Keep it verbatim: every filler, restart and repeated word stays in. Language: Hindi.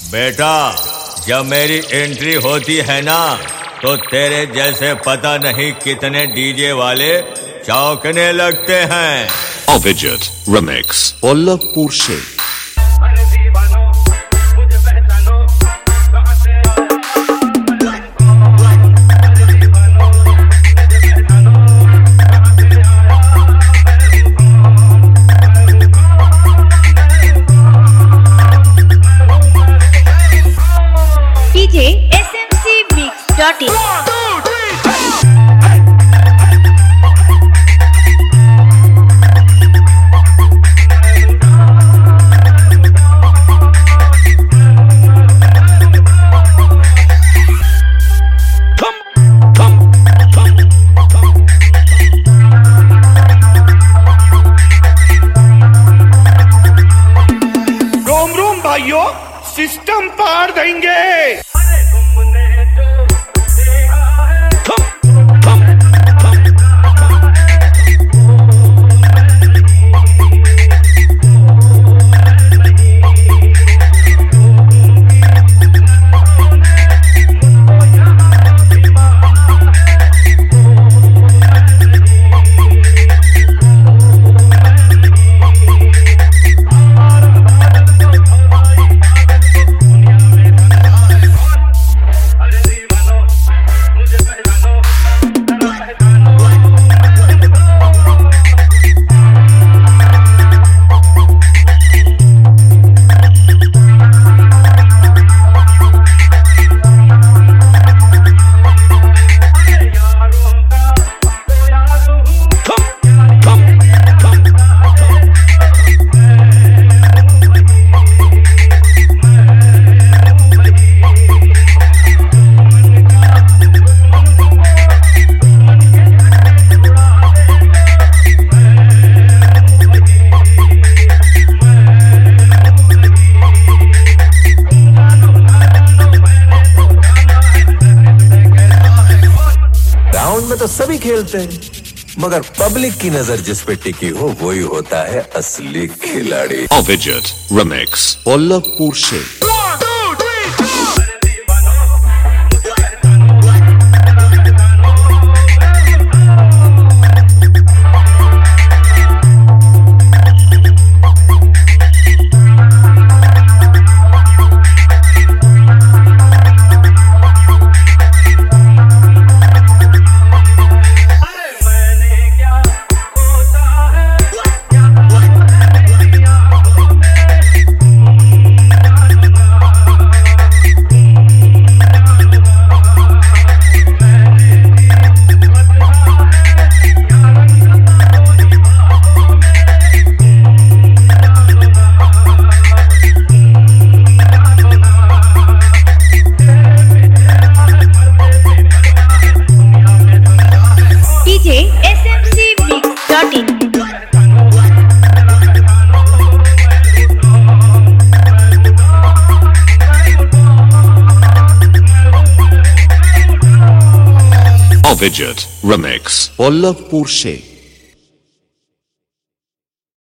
बेटा, जब मेरी एंट्री होती है ना तो तेरे जैसे पता नहीं कितने डीजे वाले चौंकने लगते हैं। Avijit Remix कोल्हापुर से। DJ S M C mix dot in. रोम रोम भाइयों, सिस्टम पार देंगे। में तो सभी खेलते हैं, मगर पब्लिक की नजर जिस पे टिकी हो वही होता है असली खिलाड़ी। Avijit Remix कोल्हापुर से। DJ S M C mix dot in. Avijit Remix Kolhapur से।